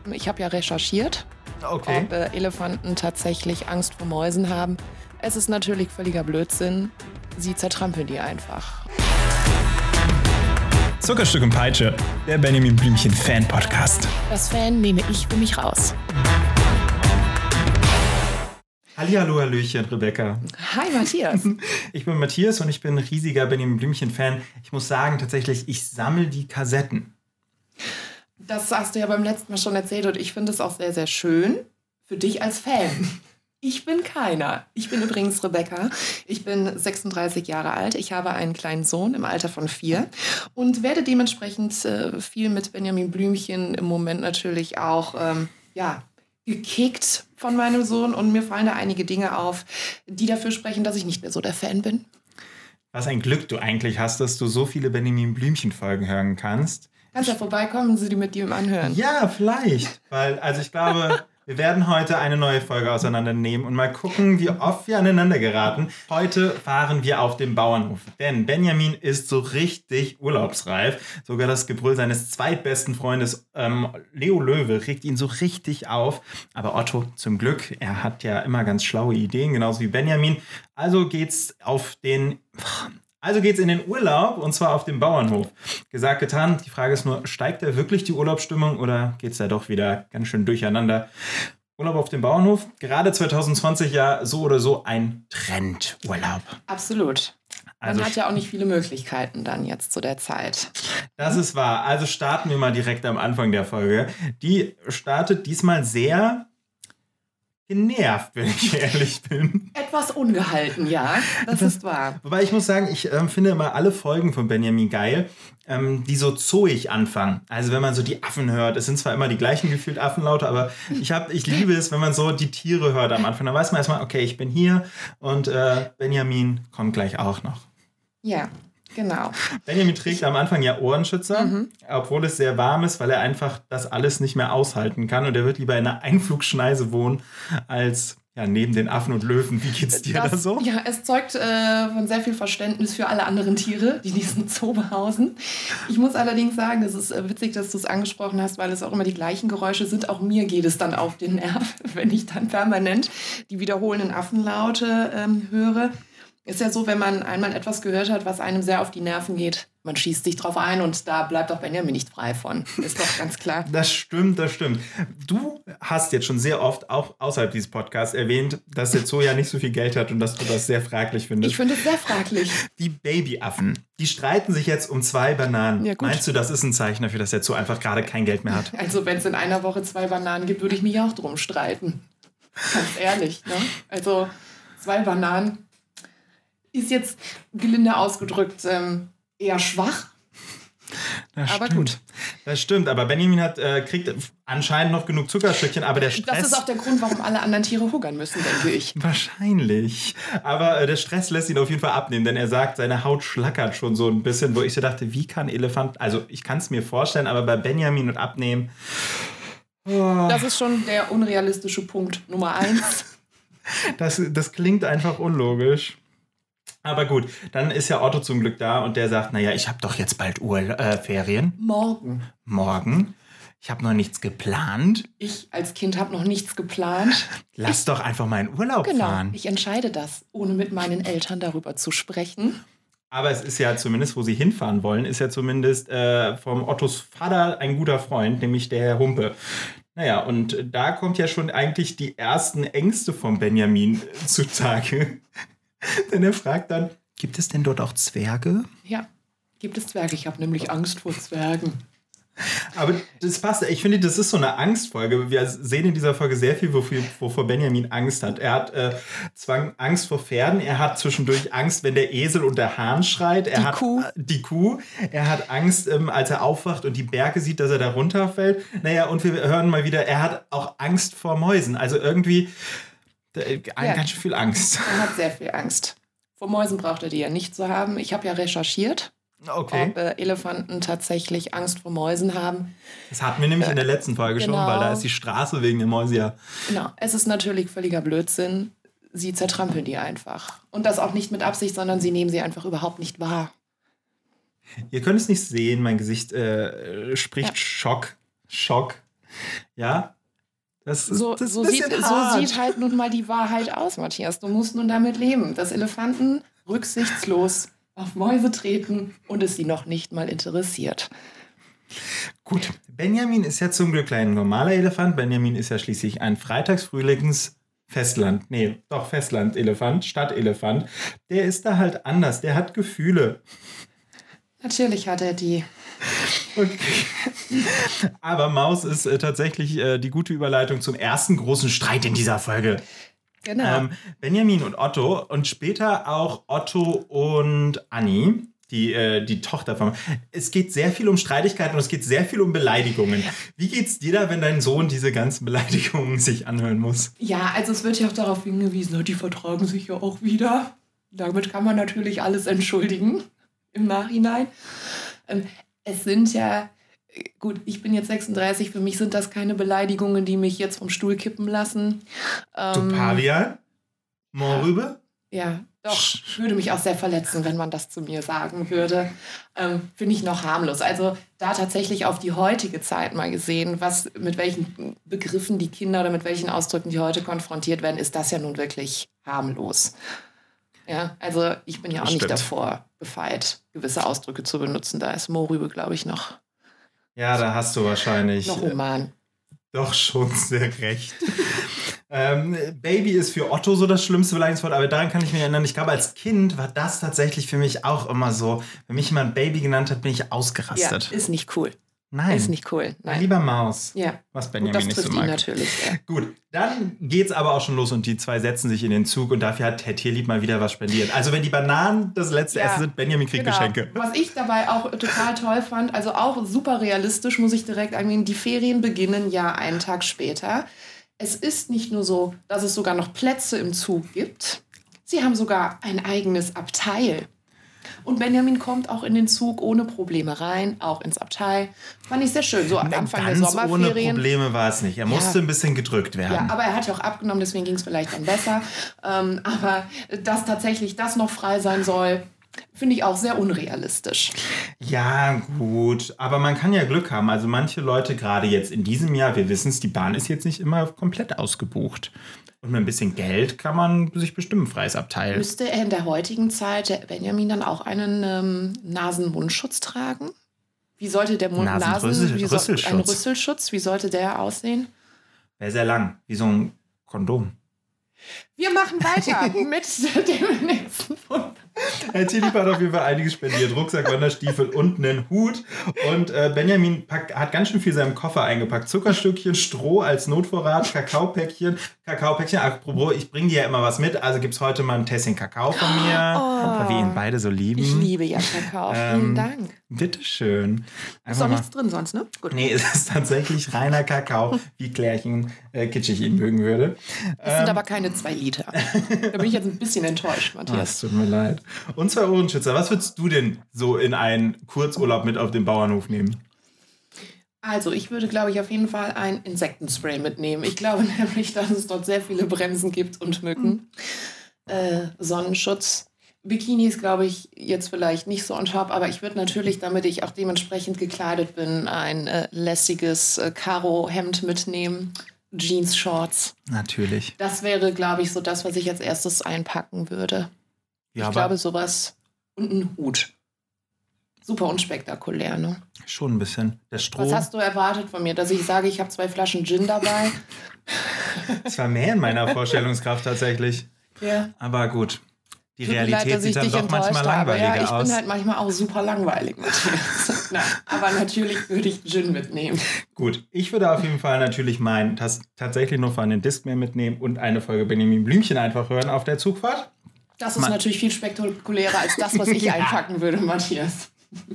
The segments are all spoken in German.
Ich habe ja recherchiert, ob Elefanten tatsächlich Angst vor Mäusen haben. Es ist natürlich völliger Blödsinn. Sie zertrampeln die einfach. Zuckerstück und Peitsche, der Benjamin Blümchen Fan-Podcast. Das Fan nehme ich für mich raus. Hallihallo, Hallöchen, Rebecca. Hi, Matthias. Ich bin Matthias und ich bin ein riesiger Benjamin Blümchen-Fan. Ich muss sagen, tatsächlich, ich sammle die Kassetten. Das hast du ja beim letzten Mal schon erzählt und ich finde es auch sehr, sehr schön für dich als Fan. Ich bin keiner. Ich bin übrigens Rebecca. Ich bin 36 Jahre alt. Ich habe einen kleinen Sohn im Alter von 4 und werde dementsprechend viel mit Benjamin Blümchen im Moment natürlich auch gekickt von meinem Sohn. Und mir fallen da einige Dinge auf, die dafür sprechen, dass ich nicht mehr so der Fan bin. Was ein Glück du eigentlich hast, dass du so viele Benjamin Blümchen-Folgen hören kannst. Kannst ja vorbeikommen und sie die mit dir anhören. Ja, vielleicht. Weil, ich glaube... Wir werden heute eine neue Folge auseinandernehmen und mal gucken, wie oft wir aneinander geraten. Heute fahren wir auf dem Bauernhof, denn Benjamin ist so richtig urlaubsreif. Sogar das Gebrüll seines zweitbesten Freundes Leo Löwe regt ihn so richtig auf. Aber Otto, zum Glück, er hat ja immer ganz schlaue Ideen, genauso wie Benjamin. Also geht's in den Urlaub, und zwar auf dem Bauernhof. Gesagt, getan. Die Frage ist nur, steigt da wirklich die Urlaubsstimmung oder geht es da doch wieder ganz schön durcheinander? Urlaub auf dem Bauernhof, gerade 2020 ja so oder so ein Trendurlaub. Absolut. Man hat ja auch nicht viele Möglichkeiten dann jetzt zu der Zeit. Das ist wahr. Also starten wir mal direkt am Anfang der Folge. Die startet diesmal sehr... genervt, wenn ich ehrlich bin. Etwas ungehalten, ja, das ist wahr. Wobei ich muss sagen, ich finde immer alle Folgen von Benjamin geil, die so zooig anfangen. Also wenn man so die Affen hört, es sind zwar immer die gleichen gefühlt Affenlaute, aber ich liebe es, wenn man so die Tiere hört am Anfang. Dann weiß man erstmal, okay, ich bin hier und Benjamin kommt gleich auch noch. Ja. Genau. Benjamin trägt am Anfang ja Ohrenschützer, obwohl es sehr warm ist, weil er einfach das alles nicht mehr aushalten kann. Und er wird lieber in einer Einflugschneise wohnen, als neben den Affen und Löwen. Wie geht's dir da so? Ja, es zeugt von sehr viel Verständnis für alle anderen Tiere, die diesen Zoo behausen. Ich muss allerdings sagen, es ist witzig, dass du es angesprochen hast, weil es auch immer die gleichen Geräusche sind. Auch mir geht es dann auf den Nerv, wenn ich dann permanent die wiederholenden Affenlaute höre. Ist ja so, wenn man einmal etwas gehört hat, was einem sehr auf die Nerven geht, man schießt sich drauf ein und da bleibt auch Benjamin nicht frei von. Ist doch ganz klar. Das stimmt. Du hast jetzt schon sehr oft, auch außerhalb dieses Podcasts, erwähnt, dass der Zoo ja nicht so viel Geld hat und dass du das sehr fraglich findest. Ich finde es sehr fraglich. Die Babyaffen, die streiten sich jetzt um 2 Bananen. Ja, gut. Meinst du, das ist ein Zeichen dafür, dass der Zoo einfach gerade kein Geld mehr hat? Also wenn es in einer Woche 2 Bananen gibt, würde ich mich auch drum streiten. Ganz ehrlich, ne? Also 2 Bananen ist jetzt gelinde ausgedrückt eher schwach. Aber gut. Das stimmt, aber Benjamin kriegt anscheinend noch genug Zuckerstückchen, aber der Stress... Das ist auch der Grund, warum alle anderen Tiere hungern müssen, denke ich. Wahrscheinlich. Aber der Stress lässt ihn auf jeden Fall abnehmen, denn er sagt, seine Haut schlackert schon so ein bisschen, wo ich so dachte, wie kann Elefant... Also ich kann es mir vorstellen, aber bei Benjamin und Abnehmen... Oh. Das ist schon der unrealistische Punkt Nummer 1. Das klingt einfach unlogisch. Aber gut, dann ist ja Otto zum Glück da und der sagt, naja, ich habe doch jetzt bald Ferien. Morgen? Ich habe noch nichts geplant. Ich als Kind habe noch nichts geplant. Lass doch einfach mal in Urlaub fahren. Ich entscheide das, ohne mit meinen Eltern darüber zu sprechen. Aber es ist ja zumindest, wo sie hinfahren wollen, ist ja zumindest vom Ottos Vater ein guter Freund, nämlich der Herr Humpe. Naja, und da kommt ja schon eigentlich die ersten Ängste von Benjamin zutage. Denn er fragt dann, gibt es denn dort auch Zwerge? Ja, gibt es Zwerge. Ich habe nämlich Angst vor Zwergen. Aber das passt. Ich finde, das ist so eine Angstfolge. Wir sehen in dieser Folge sehr viel, wovor Benjamin Angst hat. Er hat Angst vor Pferden. Er hat zwischendurch Angst, wenn der Esel und der Hahn schreit. Die Kuh. Er hat Angst, als er aufwacht und die Berge sieht, dass er da runterfällt. Naja, und wir hören mal wieder, er hat auch Angst vor Mäusen. Also irgendwie ganz schön viel Angst. Er hat sehr viel Angst. Vor Mäusen braucht er die ja nicht zu haben. Ich habe ja recherchiert. Okay. Ob Elefanten tatsächlich Angst vor Mäusen haben. Das hatten wir nämlich in der letzten Folge schon, weil da ist die Straße wegen der Mäuse ja. Genau, es ist natürlich völliger Blödsinn. Sie zertrampeln die einfach. Und das auch nicht mit Absicht, sondern sie nehmen sie einfach überhaupt nicht wahr. Ihr könnt es nicht sehen, mein Gesicht spricht Schock. Ja, das ist So sieht halt nun mal die Wahrheit aus, Matthias. Du musst nun damit leben, dass Elefanten rücksichtslos auf Mäuse treten und es sie noch nicht mal interessiert. Gut, Benjamin ist ja zum Glück kein normaler Elefant. Benjamin ist ja schließlich ein Festland-Elefant, Stadtelefant. Der ist da halt anders, der hat Gefühle. Natürlich hat er die. Okay. Aber Maus ist tatsächlich die gute Überleitung zum ersten großen Streit in dieser Folge. Genau. Benjamin und Otto und später auch Otto und Anni, die Tochter von... Es geht sehr viel um Streitigkeiten und es geht sehr viel um Beleidigungen. Wie geht's dir da, wenn dein Sohn diese ganzen Beleidigungen sich anhören muss? Ja, also es wird ja auch darauf hingewiesen, die vertragen sich ja auch wieder. Damit kann man natürlich alles entschuldigen im Nachhinein. Es sind ja... Gut, ich bin jetzt 36, für mich sind das keine Beleidigungen, die mich jetzt vom Stuhl kippen lassen. Du Pavian? Mohrrübe? Ja, doch, würde mich auch sehr verletzen, wenn man das zu mir sagen würde. Finde ich noch harmlos. Also da tatsächlich auf die heutige Zeit mal gesehen, mit welchen Begriffen die Kinder oder mit welchen Ausdrücken die heute konfrontiert werden, ist das ja nun wirklich harmlos. Ja, also ich bin ja auch nicht davor gefeit, gewisse Ausdrücke zu benutzen. Da ist Mohrrübe, glaube ich, noch... Ja, da hast du wahrscheinlich... Noch human. Doch schon sehr recht. Baby ist für Otto so das schlimmste Beleidigungswort, aber daran kann ich mich erinnern. Ich glaube, als Kind war das tatsächlich für mich auch immer so. Wenn mich jemand Baby genannt hat, bin ich ausgerastet. Ja, ist nicht cool. Nein. Ist nicht cool. Nein. Lieber Maus. Ja. Was Benjamin nicht so mag. Das trifft ihn natürlich. Ja. Gut, dann geht's aber auch schon los und die zwei setzen sich in den Zug und dafür hat Herr Tierlieb mal wieder was spendiert. Also wenn die Bananen das letzte Essen sind, Benjamin kriegt Geschenke. Was ich dabei auch total toll fand, also auch super realistisch, muss ich direkt angehen, die Ferien beginnen ja einen Tag später. Es ist nicht nur so, dass es sogar noch Plätze im Zug gibt. Sie haben sogar ein eigenes Abteil. Und Benjamin kommt auch in den Zug ohne Probleme rein, auch ins Abteil. Fand ich sehr schön, so am Anfang der Sommerferien. Ohne Probleme war es nicht. Er musste ein bisschen gedrückt werden. Ja, aber er hat ja auch abgenommen, deswegen ging es vielleicht dann besser. Aber dass tatsächlich das noch frei sein soll, finde ich auch sehr unrealistisch. Ja, gut. Aber man kann ja Glück haben. Also manche Leute, gerade jetzt in diesem Jahr, wir wissen es, die Bahn ist jetzt nicht immer komplett ausgebucht. Und mit ein bisschen Geld kann man sich bestimmt ein freies Abteil. Müsste er in der heutigen Zeit, der Benjamin, dann auch einen Nasen-Mundschutz tragen? Wie sollte der Rüsselschutz. Ein Rüsselschutz, wie sollte der aussehen? Wäre sehr lang, wie so ein Kondom. Wir machen weiter mit dem nächsten Punkt. Herr Tierlieb hat auf jeden Fall einiges spendiert. Rucksack, Wanderstiefel und einen Hut. Und Benjamin hat ganz schön viel in seinem Koffer eingepackt. Zuckerstückchen, Stroh als Notvorrat, Kakaopäckchen. Apropos, ich bringe dir ja immer was mit. Also gibt es heute mal ein Tässchen Kakao von mir. Weil wir ihn beide so lieben. Ich liebe ja Kakao. Vielen Dank. Bitteschön. Ist doch nichts drin sonst, ne? Gut. Nee, es ist tatsächlich reiner Kakao, wie Klärchen kitschig ihn mögen würde. Es sind aber keine 2 Liter. Da bin ich jetzt ein bisschen enttäuscht, Matthias. Es tut mir leid. Und 2 Ohrenschützer. Was würdest du denn so in einen Kurzurlaub mit auf den Bauernhof nehmen? Also, ich würde, glaube ich, auf jeden Fall ein Insektenspray mitnehmen. Ich glaube nämlich, dass es dort sehr viele Bremsen gibt und Mücken. Sonnenschutz. Bikinis, glaube ich, jetzt vielleicht nicht so on top, aber ich würde natürlich, damit ich auch dementsprechend gekleidet bin, ein lässiges Karo-Hemd mitnehmen. Jeans, Shorts. Natürlich. Das wäre, glaube ich, so das, was ich als erstes einpacken würde. Ja, ich glaube, sowas und ein Hut. Super unspektakulär, ne? Schon ein bisschen. Der Stroh. Was hast du erwartet von mir? Dass ich sage, ich habe 2 Flaschen Gin dabei? Das war mehr in meiner Vorstellungskraft tatsächlich. Ja. Aber gut. Die Realität sieht dann doch manchmal langweiliger aus. Ja, ich bin halt manchmal auch super langweilig, Matthias. Nein, aber natürlich würde ich Gin mitnehmen. Gut, ich würde auf jeden Fall natürlich meinen tatsächlich nur von den Discman mitnehmen und eine Folge Benjamin Blümchen einfach hören auf der Zugfahrt. Das ist natürlich viel spektakulärer als das, was ich einpacken würde, Matthias.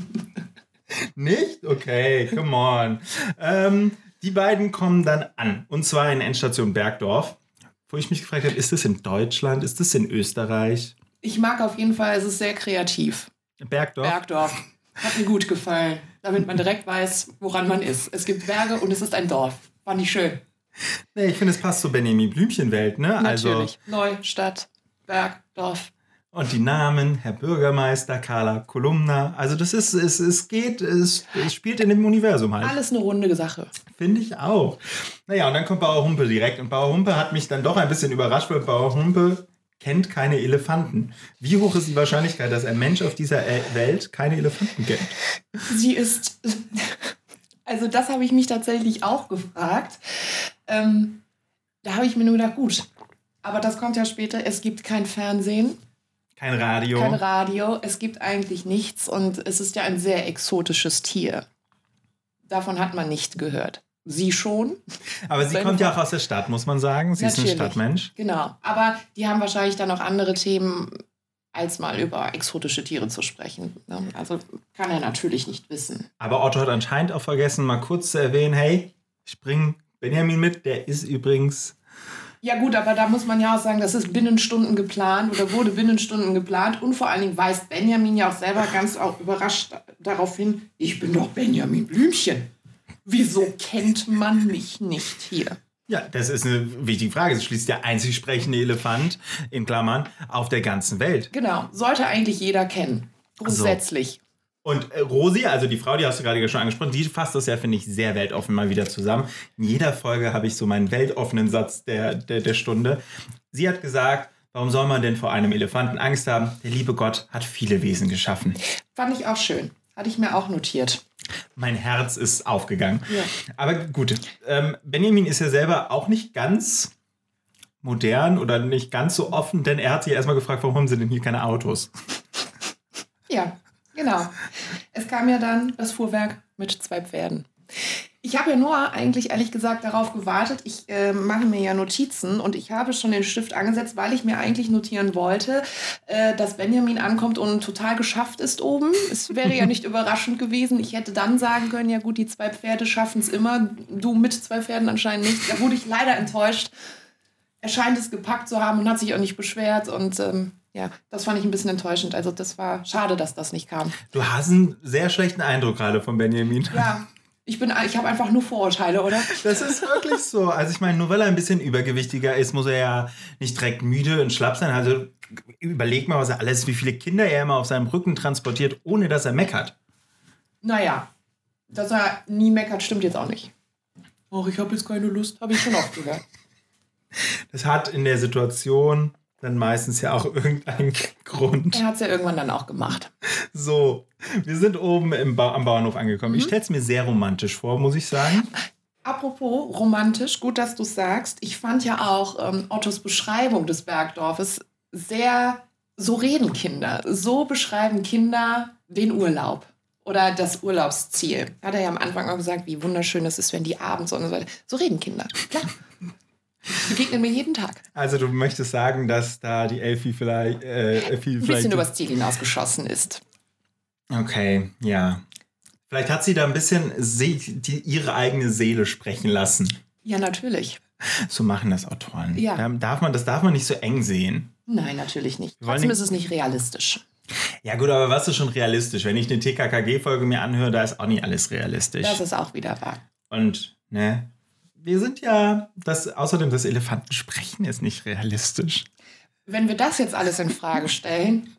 Nicht? Okay, come on. Die beiden kommen dann an, und zwar in Endstation Bergdorf, wo ich mich gefragt habe, ist das in Deutschland, ist das in Österreich? Ich mag auf jeden Fall, es ist sehr kreativ. Bergdorf? Hat mir gut gefallen, damit man direkt weiß, woran man ist. Es gibt Berge und es ist ein Dorf. Fand ich schön. Nee, ich finde, es passt zur Benjamin Blümchen-Welt, ne? Natürlich. Neu, Stadt, Berg, Dorf. Und die Namen, Herr Bürgermeister, Carla Kolumna. Also das ist, es spielt in dem Universum halt. Alles eine runde Sache. Finde ich auch. Naja, und dann kommt Bauer Humpe direkt. Und Bauer Humpe hat mich dann doch ein bisschen überrascht, weil Bauer Humpe kennt keine Elefanten. Wie hoch ist die Wahrscheinlichkeit, dass ein Mensch auf dieser Welt keine Elefanten kennt? Sie ist... Also das habe ich mich tatsächlich auch gefragt. Da habe ich mir nur gedacht, gut, aber das kommt ja später. Es gibt kein Fernsehen. Kein Radio. Kein Radio. Es gibt eigentlich nichts. Und es ist ja ein sehr exotisches Tier. Davon hat man nicht gehört. Sie schon. Aber sie kommt ja auch aus der Stadt, muss man sagen. Sie Natürlich. ist ein Stadtmensch. Genau. Aber die haben wahrscheinlich dann auch andere Themen, als mal über exotische Tiere zu sprechen. Also kann er natürlich nicht wissen. Aber Otto hat anscheinend auch vergessen, mal kurz zu erwähnen, hey, ich bringe Benjamin mit. Der ist übrigens... Ja gut, aber da muss man ja auch sagen, das ist binnen Stunden geplant oder wurde binnen Stunden geplant. Und vor allen Dingen weist Benjamin ja auch selber ganz auch überrascht darauf hin, ich bin doch Benjamin Blümchen. Wieso kennt man mich nicht hier? Ja, das ist eine wichtige Frage. Es schließt der einzig sprechende Elefant, in Klammern, auf der ganzen Welt. Genau, sollte eigentlich jeder kennen. Grundsätzlich. So. Und Rosi, also die Frau, die hast du gerade schon angesprochen, die fasst das ja, finde ich, sehr weltoffen mal wieder zusammen. In jeder Folge habe ich so meinen weltoffenen Satz der Stunde. Sie hat gesagt, warum soll man denn vor einem Elefanten Angst haben? Der liebe Gott hat viele Wesen geschaffen. Fand ich auch schön. Hatte ich mir auch notiert. Mein Herz ist aufgegangen. Ja. Aber gut, Benjamin ist ja selber auch nicht ganz modern oder nicht ganz so offen, denn er hat sich erstmal gefragt, warum haben sie denn hier keine Autos? Ja. Genau. Es kam ja dann das Fuhrwerk mit 2 Pferden. Ich habe ja nur eigentlich, ehrlich gesagt, darauf gewartet. Ich mache mir ja Notizen und ich habe schon den Stift angesetzt, weil ich mir eigentlich notieren wollte, dass Benjamin ankommt und total geschafft ist oben. Es wäre ja nicht überraschend gewesen. Ich hätte dann sagen können, ja gut, die 2 Pferde schaffen es immer. Du mit 2 Pferden anscheinend nicht. Da wurde ich leider enttäuscht. Er scheint es gepackt zu haben und hat sich auch nicht beschwert und... ja, das fand ich ein bisschen enttäuschend. Also das war schade, dass das nicht kam. Du hast einen sehr schlechten Eindruck gerade von Benjamin. Ja, ich habe einfach nur Vorurteile, oder? Das ist wirklich so. Also ich meine, nur weil er ein bisschen übergewichtiger ist, muss er ja nicht direkt müde und schlapp sein. Also überleg mal, wie viele Kinder er immer auf seinem Rücken transportiert, ohne dass er meckert. Naja, dass er nie meckert, stimmt jetzt auch nicht. Ach, ich habe jetzt keine Lust, habe ich schon oft gehört. Das hat in der Situation... dann meistens ja auch irgendeinen Grund. Er hat es ja irgendwann dann auch gemacht. So, wir sind oben am Bauernhof angekommen. Ich stelle es mir sehr romantisch vor, muss ich sagen. Apropos romantisch, gut, dass du es sagst. Ich fand ja auch Ottos Beschreibung des Bergdorfes sehr, so reden Kinder. So beschreiben Kinder den Urlaub oder das Urlaubsziel. Hat er ja am Anfang auch gesagt, wie wunderschön es ist, wenn die abends und so weiter. So reden Kinder, klar. Begegnen mir jeden Tag. Also du möchtest sagen, dass da die Elfi vielleicht... ein bisschen übers Ziel hinausgeschossen ist. Okay, ja. Vielleicht hat sie da ein bisschen ihre eigene Seele sprechen lassen. Ja, natürlich. So machen das Autoren. Ja. Das darf man nicht so eng sehen. Nein, natürlich nicht. Trotzdem ist es nicht realistisch. Ja gut, aber was ist schon realistisch? Wenn ich eine TKKG-Folge mir anhöre, da ist auch nicht alles realistisch. Das ist auch wieder wahr. Und, ne... Wir sind ja, außerdem das Elefantensprechen ist nicht realistisch. Wenn wir das jetzt alles in Frage stellen,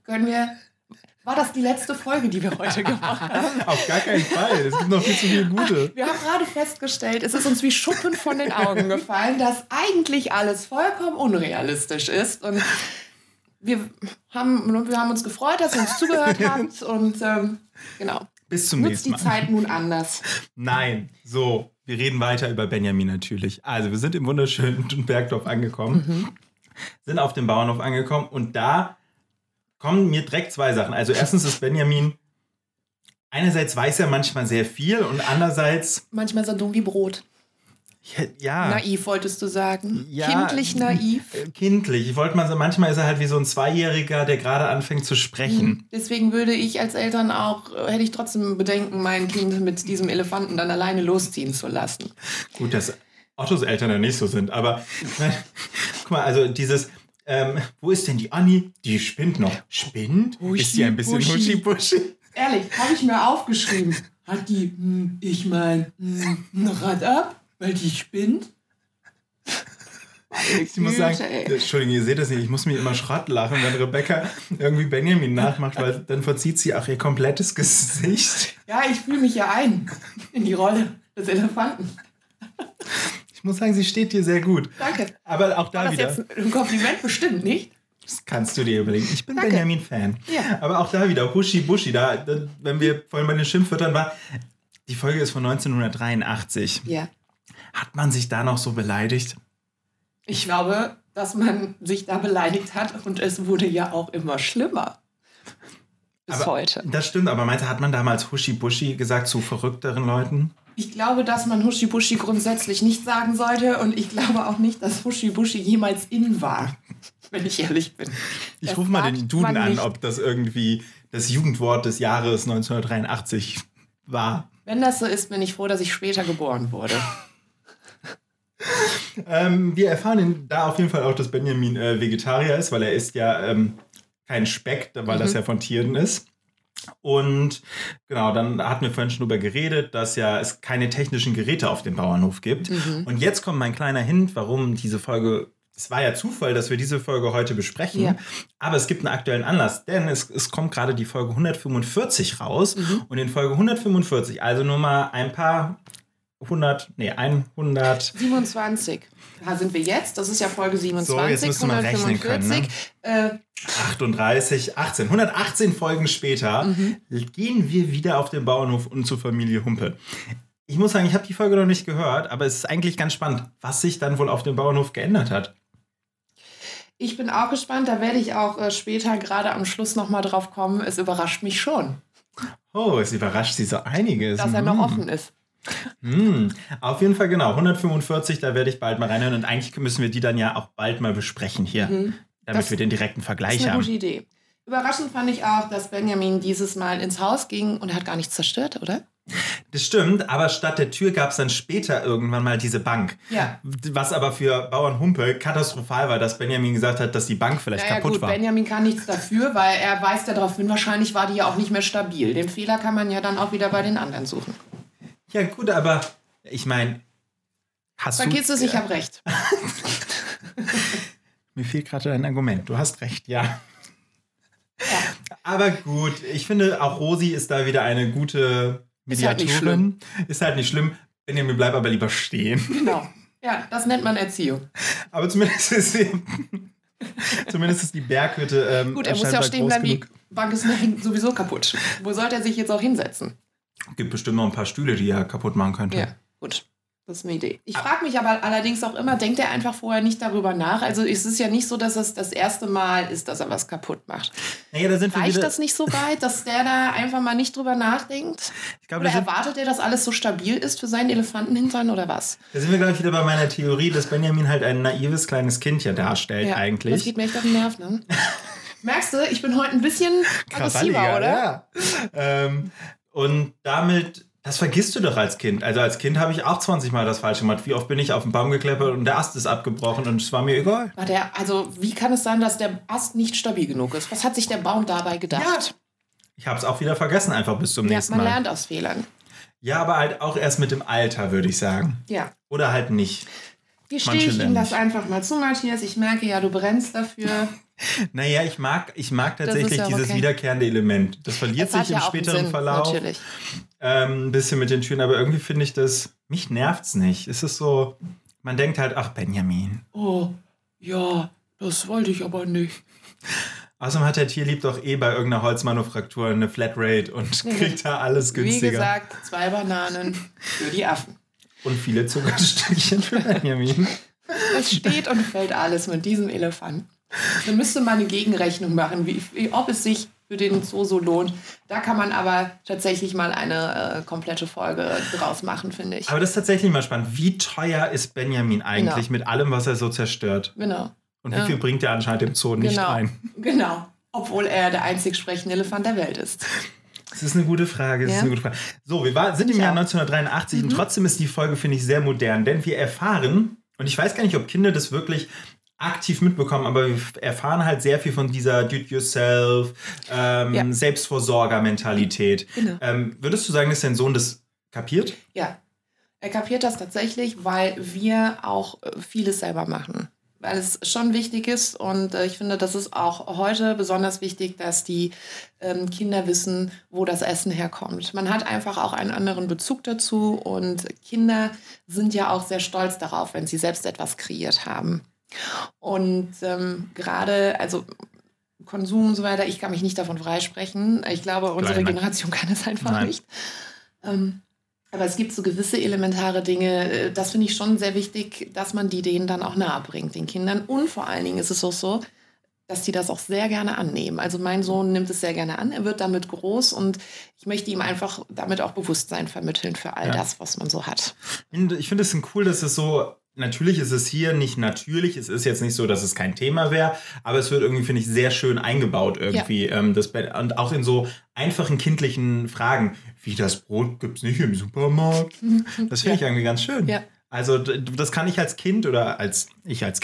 war das die letzte Folge, die wir heute gemacht haben? Auf gar keinen Fall, es gibt noch viel zu viele gute. Wir haben gerade festgestellt, es ist uns wie Schuppen von den Augen gefallen, dass eigentlich alles vollkommen unrealistisch ist. Und wir haben uns gefreut, dass ihr uns zugehört habt und genau. Bis zum nächsten Mal. Nutzt die Zeit nun anders. Nein, so. Wir reden weiter über Benjamin natürlich. Also wir sind im wunderschönen Bergdorf angekommen, sind auf dem Bauernhof angekommen und da kommen mir direkt 2 Sachen. Also erstens ist Benjamin, einerseits weiß er manchmal sehr viel und andererseits... Manchmal so dumm wie Brot. Ja. Naiv, wolltest du sagen? Ja, kindlich naiv? Kindlich. Ich wollte mal sagen, manchmal ist er halt wie so ein 2-Jähriger, der gerade anfängt zu sprechen. Deswegen würde ich als Eltern hätte ich trotzdem Bedenken, mein Kind mit diesem Elefanten dann alleine losziehen zu lassen. Gut, dass Ottos Eltern ja nicht so sind, aber guck mal, also dieses, wo ist denn die Anni? Die spinnt noch. Spinnt? Ist die ein bisschen huschi-buschi? Ehrlich, habe ich mir aufgeschrieben. Hat die, ein Rad ab? Weil die spinnt? Ich muss sagen, Entschuldigung, ihr seht das nicht, ich muss mir immer Schrott lachen, wenn Rebecca irgendwie Benjamin nachmacht, weil dann verzieht sie auch ihr komplettes Gesicht. Ja, ich fühle mich ja ein in die Rolle des Elefanten. Ich muss sagen, sie steht dir sehr gut. Danke. Aber auch da war wieder. Das jetzt ein Kompliment bestimmt, nicht? Das kannst du dir überlegen. Ich bin Danke. Benjamin-Fan. Ja. Aber auch da wieder, Huschi-Buschi, wenn wir vorhin bei den Schimpfwörtern waren, die Folge ist von 1983. Ja. Hat man sich da noch so beleidigt? Ich glaube, dass man sich da beleidigt hat und es wurde ja auch immer schlimmer. Bis heute. Das stimmt, aber meinst du, hat man damals Huschi-Buschi gesagt zu verrückteren Leuten? Ich glaube, dass man Huschi-Buschi grundsätzlich nicht sagen sollte und ich glaube auch nicht, dass Huschi-Buschi jemals in war, wenn ich ehrlich bin. Ich rufe mal den Duden an, ob das irgendwie das Jugendwort des Jahres 1983 war. Wenn das so ist, bin ich froh, dass ich später geboren wurde. Wir erfahren da auf jeden Fall auch, dass Benjamin Vegetarier ist, weil er isst ja kein Speck, weil das ja von Tieren ist. Und genau, dann hatten wir vorhin schon drüber geredet, dass ja es keine technischen Geräte auf dem Bauernhof gibt. Und jetzt kommt mein kleiner Hint, warum diese Folge, es war ja Zufall, dass wir diese Folge heute besprechen, ja. Aber es gibt einen aktuellen Anlass, denn es kommt gerade die Folge 145 raus. Und in Folge 145, also nur mal ein paar 127. Da sind wir jetzt. Das ist ja Folge 27. So, jetzt müsste man rechnen können. Ne? 38, 18. 118 Folgen später gehen wir wieder auf den Bauernhof und zur Familie Humpe. Ich muss sagen, ich habe die Folge noch nicht gehört, aber es ist eigentlich ganz spannend, was sich dann wohl auf dem Bauernhof geändert hat. Ich bin auch gespannt. Da werde ich auch später gerade am Schluss noch mal drauf kommen. Es überrascht mich schon. Oh, es überrascht Sie so einiges. Dass er noch offen ist. Auf jeden Fall, genau. 145, da werde ich bald mal reinhören. Und eigentlich müssen wir die dann ja auch bald mal besprechen hier, damit wir den direkten Vergleich haben. Das ist eine gute Idee. Überraschend fand ich auch, dass Benjamin dieses Mal ins Haus ging und hat gar nichts zerstört, oder? Das stimmt, aber statt der Tür gab es dann später irgendwann mal diese Bank. Ja. Was aber für Bauern Humpe katastrophal war, dass Benjamin gesagt hat, dass die Bank vielleicht kaputt war. Benjamin kann nichts dafür, weil er weist ja darauf hin, wahrscheinlich war die ja auch nicht mehr stabil. Den Fehler kann man ja dann auch wieder bei den anderen suchen. Ja gut, aber ich meine, Vergiss es, ich habe recht. Mir fehlt gerade ein Argument. Du hast recht, ja. Aber gut, ich finde, auch Rosi ist da wieder eine gute Mediatorin. Ist halt nicht schlimm. Benjamin, bleib aber lieber stehen. Genau. Ja, das nennt man Erziehung. Aber zumindest ist die Berghütte gut, er muss ja auch stehen bleiben, die Bank ist sowieso kaputt. Wo sollte er sich jetzt auch hinsetzen? Gibt bestimmt noch ein paar Stühle, die er kaputt machen könnte. Ja, gut. Das ist eine Idee. Ich frage mich aber allerdings auch immer, denkt er einfach vorher nicht darüber nach? Also es ist ja nicht so, dass es das erste Mal ist, dass er was kaputt macht. Naja, da sind Reicht das nicht so weit, dass der da einfach mal nicht drüber nachdenkt? Oder erwartet er, dass alles so stabil ist für seinen Elefantenhintern oder was? Da sind wir, glaube ich, wieder bei meiner Theorie, dass Benjamin halt ein naives kleines Kind ja darstellt eigentlich. Das geht mir echt auf den Nerv, ne? Merkst du, ich bin heute ein bisschen aggressiver, oder? Ja. Und damit, das vergisst du doch als Kind. Also als Kind habe ich auch 20 Mal das Falsche gemacht. Wie oft bin ich auf den Baum geklettert und der Ast ist abgebrochen und es war mir egal. Wie kann es sein, dass der Ast nicht stabil genug ist? Was hat sich der Baum dabei gedacht? Ja. Ich habe es auch wieder vergessen, einfach bis zum nächsten Mal. Man lernt aus Fehlern. Ja, aber halt auch erst mit dem Alter, würde ich sagen. Ja. Oder halt nicht. Gestehe ich ihm das einfach mal zu, Matthias. Ich merke ja, du brennst dafür. Naja, ich mag tatsächlich ja dieses wiederkehrende Element. Das verliert sich im späteren Verlauf. Natürlich. Ein bisschen mit den Türen, aber irgendwie finde ich das, mich nervt's nicht. Es ist so, man denkt halt, ach Benjamin. Oh, ja, das wollte ich aber nicht. Außerdem hat der Tierlieb doch bei irgendeiner Holzmanufaktur eine Flatrate und kriegt da alles günstiger. Wie gesagt, 2 Bananen für die Affen. Und viele Zuckerstückchen für Benjamin. Es steht und fällt alles mit diesem Elefanten. Dann müsste man eine Gegenrechnung machen, ob es sich für den Zoo so lohnt. Da kann man aber tatsächlich mal eine komplette Folge draus machen, finde ich. Aber das ist tatsächlich mal spannend. Wie teuer ist Benjamin eigentlich mit allem, was er so zerstört? Genau. Und wie viel bringt er anscheinend dem Zoo nicht ein? Genau. Obwohl er der einzig sprechende Elefant der Welt ist. Das ist eine gute Frage. So, wir sind im Jahr 1983 und trotzdem ist die Folge, finde ich, sehr modern. Denn wir erfahren, und ich weiß gar nicht, ob Kinder das wirklich aktiv mitbekommen, aber wir erfahren halt sehr viel von dieser Do-it-yourself, Selbstversorger-Mentalität. Genau. Würdest du sagen, dass dein Sohn das kapiert? Ja, er kapiert das tatsächlich, weil wir auch vieles selber machen. weil es schon wichtig ist und ich finde, das ist auch heute besonders wichtig, dass die Kinder wissen, wo das Essen herkommt. Man hat einfach auch einen anderen Bezug dazu und Kinder sind ja auch sehr stolz darauf, wenn sie selbst etwas kreiert haben. Und gerade, also Konsum und so weiter, ich kann mich nicht davon freisprechen. Ich glaube, unsere Generation kann es einfach nicht. Aber es gibt so gewisse elementare Dinge, das finde ich schon sehr wichtig, dass man die denen dann auch nahe bringt, den Kindern. Und vor allen Dingen ist es auch so, dass die das auch sehr gerne annehmen. Also mein Sohn nimmt es sehr gerne an, er wird damit groß und ich möchte ihm einfach damit auch Bewusstsein vermitteln für all das, was man so hat. Ich finde es cool, dass es so, natürlich ist es hier nicht natürlich, es ist jetzt nicht so, dass es kein Thema wäre, aber es wird irgendwie, finde ich, sehr schön eingebaut irgendwie. Ja. Und auch in so einfachen kindlichen Fragen, wie das Brot gibt es nicht im Supermarkt. Das finde ich irgendwie ganz schön. Ja. Also das kann ich als Kind oder ich als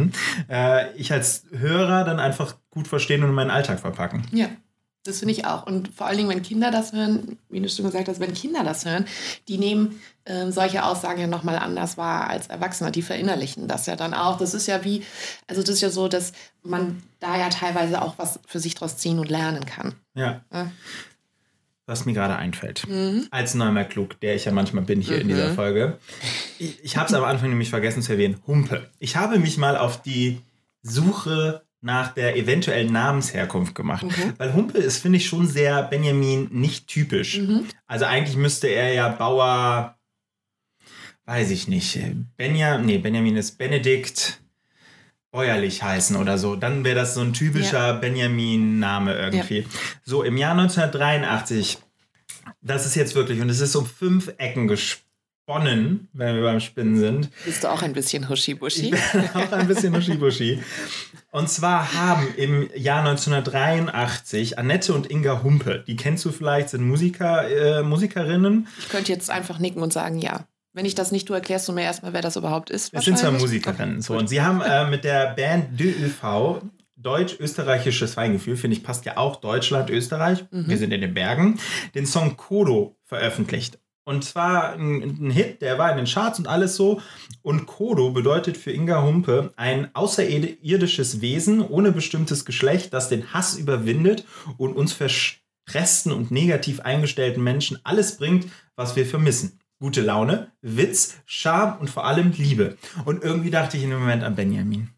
Hörer dann einfach gut verstehen und in meinen Alltag verpacken. Ja, das finde ich auch. Und vor allen Dingen, wenn Kinder das hören, wie du schon gesagt hast, wenn Kinder das hören, die nehmen solche Aussagen ja nochmal anders wahr als Erwachsene. Die verinnerlichen das ja dann auch. Das ist ja das ist ja so, dass man da ja teilweise auch was für sich draus ziehen und lernen kann. Ja. Was mir gerade einfällt, als Neumar Klug, der ich ja manchmal bin hier in dieser Folge. Ich habe es am Anfang nämlich vergessen zu erwähnen, Humpe. Ich habe mich mal auf die Suche nach der eventuellen Namensherkunft gemacht. Weil Humpe ist, finde ich, schon sehr Benjamin nicht typisch. Also eigentlich müsste er ja Bauer, weiß ich nicht, Benjamin ist Benedikt bäuerlich heißen oder so. Dann wäre das so ein typischer Benjamin-Name irgendwie. Ja. So, im Jahr 1983, das ist jetzt wirklich, und es ist um 5 Ecken gesponnen, wenn wir beim Spinnen sind. Bist du auch ein bisschen Huschi-Buschi? Ich bin auch ein bisschen Huschi-Buschi. Und zwar haben im Jahr 1983 Annette und Inga Humpe, die kennst du vielleicht, sind Musikerinnen. Ich könnte jetzt einfach nicken und sagen, ja. Wenn ich das nicht, du erklärst du mir erstmal, wer das überhaupt ist. Es sind 2 Musikerinnen. Okay. So, und sie haben mit der Band DÖV, Deutsch-Österreichisches Feingefühl, finde ich, passt ja auch Deutschland, Österreich. Wir sind in den Bergen, den Song Kodo veröffentlicht. Und zwar ein Hit, der war in den Charts und alles so. Und Kodo bedeutet für Inga Humpe ein außerirdisches Wesen ohne bestimmtes Geschlecht, das den Hass überwindet und uns verstressten und negativ eingestellten Menschen alles bringt, was wir vermissen. Gute Laune, Witz, Charme und vor allem Liebe. Und irgendwie dachte ich in dem Moment an Benjamin.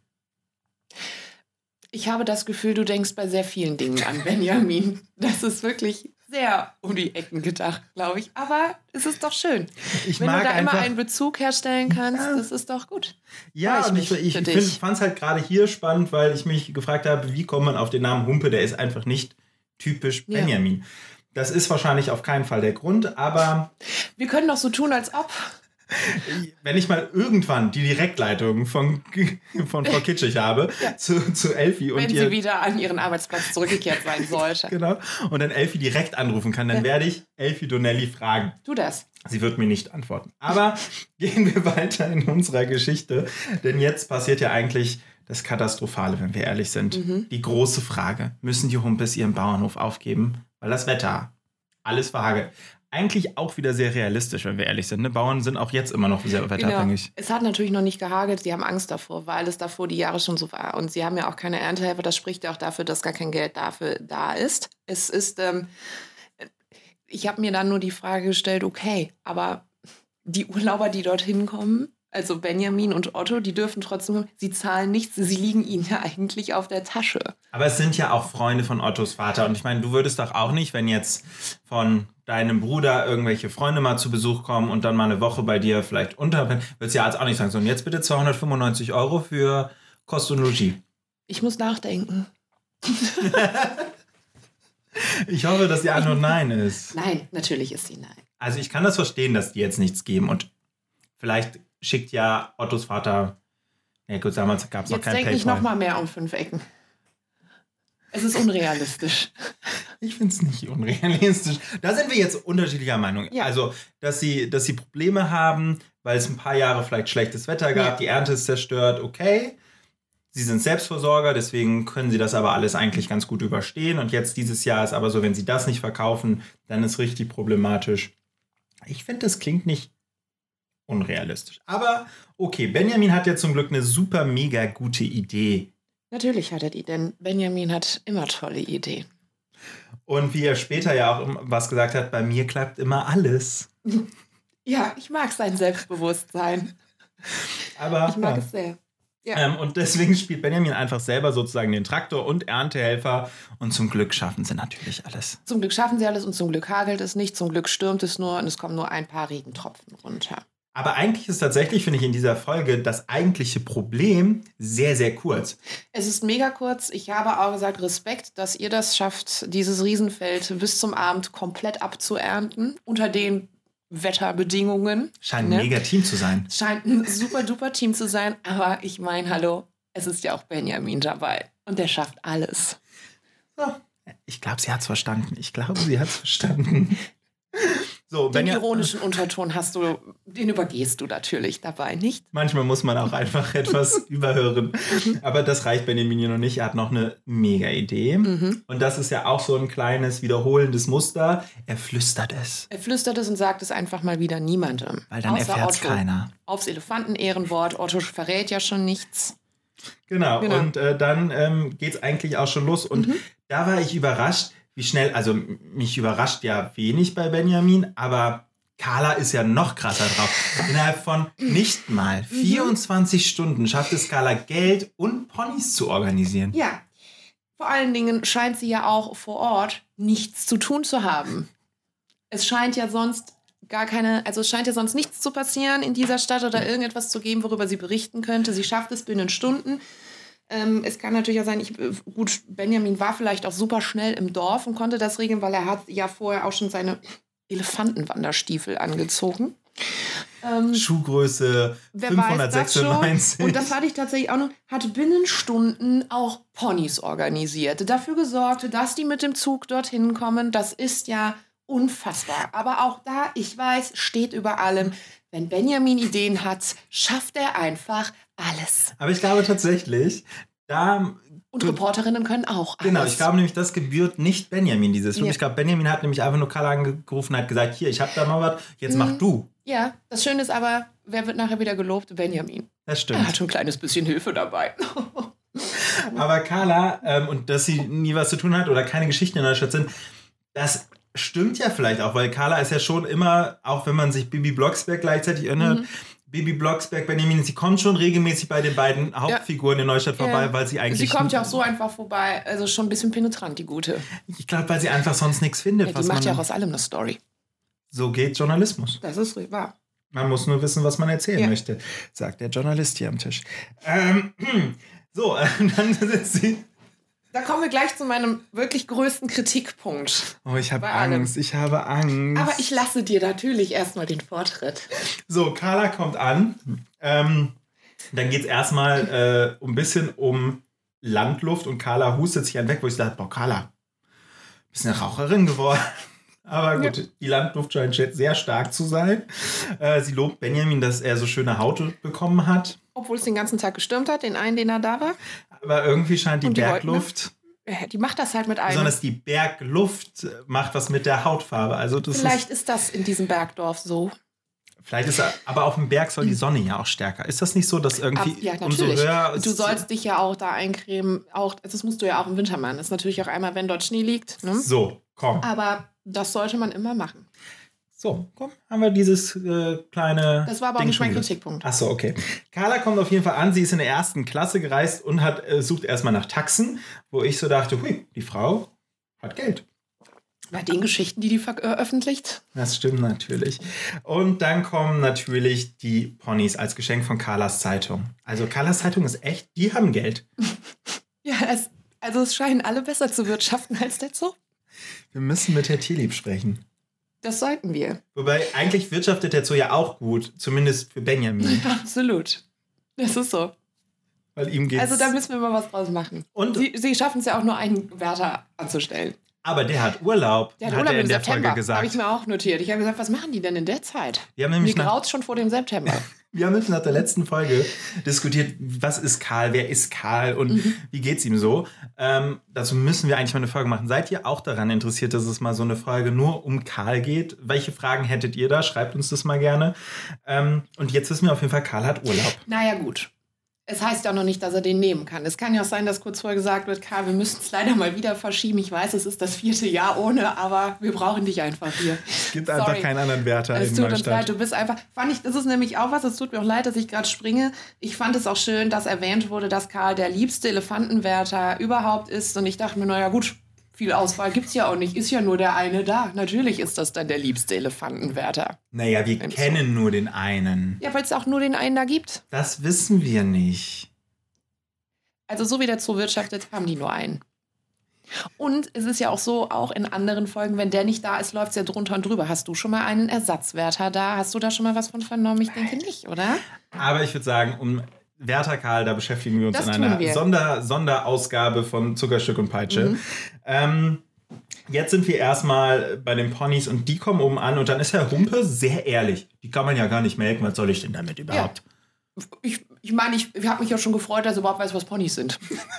Ich habe das Gefühl, du denkst bei sehr vielen Dingen an Benjamin. Das ist wirklich sehr um die Ecken gedacht, glaube ich. Aber es ist doch schön. Wenn du da immer einen Bezug herstellen kannst, das ist doch gut. Ja, und ich fand es halt gerade hier spannend, weil ich mich gefragt habe, wie kommt man auf den Namen Humpe? Der ist einfach nicht typisch Benjamin. Ja. Das ist wahrscheinlich auf keinen Fall der Grund, aber... Wir können doch so tun, als ob... Wenn ich mal irgendwann die Direktleitung von Frau Kitschig habe zu Elfi und wenn sie wieder an ihren Arbeitsplatz zurückgekehrt sein sollte. Genau. Und dann Elfi direkt anrufen kann, dann werde ich Elfi Donnelly fragen. Tu das. Sie wird mir nicht antworten. Aber gehen wir weiter in unserer Geschichte, denn jetzt passiert ja eigentlich das Katastrophale, wenn wir ehrlich sind. Die große Frage, müssen die Humpes ihren Bauernhof aufgeben? Weil das Wetter, alles verhagelt. Eigentlich auch wieder sehr realistisch, wenn wir ehrlich sind. Ne? Bauern sind auch jetzt immer noch sehr wetterabhängig. Genau. Es hat natürlich noch nicht gehagelt, sie haben Angst davor, weil es davor die Jahre schon so war. Und sie haben ja auch keine Erntehelfer, das spricht ja auch dafür, dass gar kein Geld dafür da ist. Es ist, ich habe mir dann nur die Frage gestellt, okay, aber die Urlauber, die dorthin kommen, also Benjamin und Otto, die dürfen trotzdem, sie zahlen nichts, sie liegen ihnen ja eigentlich auf der Tasche. Aber es sind ja auch Freunde von Ottos Vater. Und ich meine, du würdest doch auch nicht, wenn jetzt von deinem Bruder irgendwelche Freunde mal zu Besuch kommen und dann mal eine Woche bei dir vielleicht unterbringen, würdest du ja jetzt auch nicht sagen, so, und jetzt bitte 295 € für Kost und Logis. Ich muss nachdenken. Ich hoffe, dass die Antwort Nein ist. Nein, natürlich ist sie Nein. Also ich kann das verstehen, dass die jetzt nichts geben und vielleicht schickt ja Ottos Vater, ja gut, damals gab es noch kein PayPal. Jetzt denke ich noch mal mehr um 5 Ecken. Es ist unrealistisch. Ich finde es nicht unrealistisch. Da sind wir jetzt unterschiedlicher Meinung. Ja. Also, dass sie Probleme haben, weil es ein paar Jahre vielleicht schlechtes Wetter gab, die Ernte ist zerstört, okay. Sie sind Selbstversorger, deswegen können sie das aber alles eigentlich ganz gut überstehen. Und jetzt dieses Jahr ist aber so, wenn sie das nicht verkaufen, dann ist richtig problematisch. Ich finde, das klingt nicht unrealistisch. Aber okay, Benjamin hat ja zum Glück eine super mega gute Idee. Natürlich hat er die, denn Benjamin hat immer tolle Ideen. Und wie er später ja auch was gesagt hat, bei mir klappt immer alles. Ja, ich mag sein Selbstbewusstsein. Aber ich mag es sehr. Ja. Und deswegen spielt Benjamin einfach selber sozusagen den Traktor und Erntehelfer. Und zum Glück schaffen sie natürlich alles. Zum Glück schaffen sie alles und zum Glück hagelt es nicht. Zum Glück stürmt es nur und es kommen nur ein paar Regentropfen runter. Aber eigentlich ist tatsächlich, finde ich, in dieser Folge das eigentliche Problem sehr, sehr kurz. Es ist mega kurz. Ich habe auch gesagt, Respekt, dass ihr das schafft, dieses Riesenfeld bis zum Abend komplett abzuernten. Unter den Wetterbedingungen. Scheint ein mega Team zu sein. Scheint ein super duper Team zu sein. Aber ich meine, hallo, es ist ja auch Benjamin dabei. Und der schafft alles. So. Ich glaube, sie hat es verstanden. So, den ironischen Unterton den übergehst du natürlich dabei, nicht? Manchmal muss man auch einfach etwas überhören. Aber das reicht Benjamin noch nicht. Er hat noch eine mega Idee. Und das ist ja auch so ein kleines wiederholendes Muster. Er flüstert es. Er flüstert es und sagt es einfach mal wieder niemandem. Weil dann erfährt es keiner. Aufs Elefanten-Ehrenwort. Otto verrät ja schon nichts. Genau. Und dann geht es eigentlich auch schon los. Und da war ich überrascht, wie schnell, also mich überrascht ja wenig bei Benjamin, aber Carla ist ja noch krasser drauf. Innerhalb von nicht mal 24 Stunden schafft es Carla, Geld und Ponys zu organisieren. Ja, vor allen Dingen scheint sie ja auch vor Ort nichts zu tun zu haben. Es scheint ja sonst nichts zu passieren in dieser Stadt oder irgendetwas zu geben, worüber sie berichten könnte. Sie schafft es binnen Stunden. Es kann natürlich auch sein, Benjamin war vielleicht auch super schnell im Dorf und konnte das regeln, weil er hat ja vorher auch schon seine Elefantenwanderstiefel angezogen. Schuhgröße 596. Und das hatte ich tatsächlich auch noch, hat binnen Stunden auch Ponys organisiert, dafür gesorgt, dass die mit dem Zug dorthin kommen. Das ist ja unfassbar. Aber auch da, ich weiß, steht über allem, wenn Benjamin Ideen hat, schafft er einfach alles. Aber ich glaube tatsächlich, und Reporterinnen können auch alles. Genau, ich glaube nämlich, das gebührt nicht Benjamin, dieses Film. Ja. Ich glaube, Benjamin hat nämlich einfach nur Carla angerufen und hat gesagt, hier, ich habe da mal was, jetzt mach du. Ja, das Schöne ist aber, wer wird nachher wieder gelobt? Benjamin. Das stimmt. Er hat schon ein kleines bisschen Hilfe dabei. Aber Carla, und dass sie nie was zu tun hat oder keine Geschichten in der Stadt sind, das stimmt ja vielleicht auch, weil Carla ist ja schon immer, auch wenn man sich Bibi Blocksberg gleichzeitig erinnert, Bibi Blocksberg, Benjamin, sie kommt schon regelmäßig bei den beiden Hauptfiguren in Neustadt vorbei, weil sie eigentlich... Sie kommt ja auch so einfach vorbei, also schon ein bisschen penetrant, die Gute. Ich glaube, weil sie einfach sonst nichts findet. Ja, die macht ja auch aus allem eine Story. So geht Journalismus. Das ist wahr. Man muss nur wissen, was man erzählen möchte, sagt der Journalist hier am Tisch. Dann sitzt sie... Da kommen wir gleich zu meinem wirklich größten Kritikpunkt. Oh, ich habe Angst. Ich habe Angst. Aber ich lasse dir natürlich erstmal den Vortritt. So, Carla kommt an. Dann geht es erstmal ein bisschen um Landluft und Carla hustet sich weg, wo ich sage, boah, Carla, bist eine Raucherin geworden. Aber gut, die Landluft scheint sehr stark zu sein. Sie lobt Benjamin, dass er so schöne Haut bekommen hat. Obwohl es den ganzen Tag gestürmt hat, den einen, den er da war. Aber irgendwie scheint die Bergluft... Die macht das halt mit einem. Besonders die Bergluft macht was mit der Hautfarbe. Also vielleicht ist das in diesem Bergdorf so. Vielleicht ist aber auf dem Berg soll die Sonne ja auch stärker. Ist das nicht so, dass irgendwie umso höher... Du sollst dich ja auch da eincremen. Das musst du ja auch im Winter machen. Das ist natürlich auch einmal, wenn dort Schnee liegt. Ne? So, komm. Aber das sollte man immer machen. So, komm, haben wir dieses kleine... Das war aber auch nicht mein Kritikpunkt. Achso, okay. Carla kommt auf jeden Fall an. Sie ist in der 1. Klasse gereist und sucht erstmal nach Taxen, wo ich so dachte, hui, die Frau hat Geld. Bei den Geschichten, die veröffentlicht. Das stimmt natürlich. Und dann kommen natürlich die Ponys als Geschenk von Carlas Zeitung. Also Carlas Zeitung ist echt, die haben Geld. Ja, es scheinen alle besser zu wirtschaften als der Zoo. Wir müssen mit Herr Tierlieb sprechen. Das sollten wir. Wobei, eigentlich wirtschaftet der Zoo ja auch gut, zumindest für Benjamin. Absolut. Das ist so. Weil ihm geht's... Also da müssen wir mal was draus machen. Und sie schaffen es ja auch nur, einen Wärter anzustellen. Aber der hat Urlaub, hat er in der Folge gesagt. Habe ich mir auch notiert. Ich habe gesagt, was machen die denn in der Zeit? Die haben nämlich mir graut's schon vor dem September. Wir haben nach der letzten Folge diskutiert, was ist Karl, wer ist Karl und wie geht's ihm so. Dazu müssen wir eigentlich mal eine Folge machen. Seid ihr auch daran interessiert, dass es mal so eine Folge nur um Karl geht? Welche Fragen hättet ihr da? Schreibt uns das mal gerne. Und jetzt wissen wir auf jeden Fall, Karl hat Urlaub. Naja, gut. Es heißt ja noch nicht, dass er den nehmen kann. Es kann ja auch sein, dass kurz vorher gesagt wird, Karl, wir müssen es leider mal wieder verschieben. Ich weiß, es ist das 4. Jahr ohne, aber wir brauchen dich einfach hier. Es gibt einfach keinen anderen Wärter in Neustadt. Es tut uns leid, du bist einfach... das ist nämlich auch was, es tut mir auch leid, dass ich gerade springe. Ich fand es auch schön, dass erwähnt wurde, dass Karl der liebste Elefantenwärter überhaupt ist. Und ich dachte mir, naja gut, viel Auswahl gibt es ja auch nicht. Ist ja nur der eine da. Natürlich ist das dann der liebste Elefantenwärter. Naja, wir kennen nur den einen. Ja, weil es auch nur den einen da gibt. Das wissen wir nicht. Also so wie der Zoo wirtschaftet, haben die nur einen. Und es ist ja auch so, auch in anderen Folgen, wenn der nicht da ist, läuft es ja drunter und drüber. Hast du schon mal einen Ersatzwärter da? Hast du da schon mal was von vernommen? Ich denke nicht, oder? Aber ich würde sagen, um Wärter Karl, da beschäftigen wir uns in einer Sonderausgabe von Zuckerstück und Peitsche. Jetzt sind wir erstmal bei den Ponys und die kommen oben an und dann ist Herr Humpe sehr ehrlich. Die kann man ja gar nicht melken, was soll ich denn damit überhaupt? Ja. Ich meine, ich habe mich ja schon gefreut, dass ich überhaupt weiß, was Ponys sind.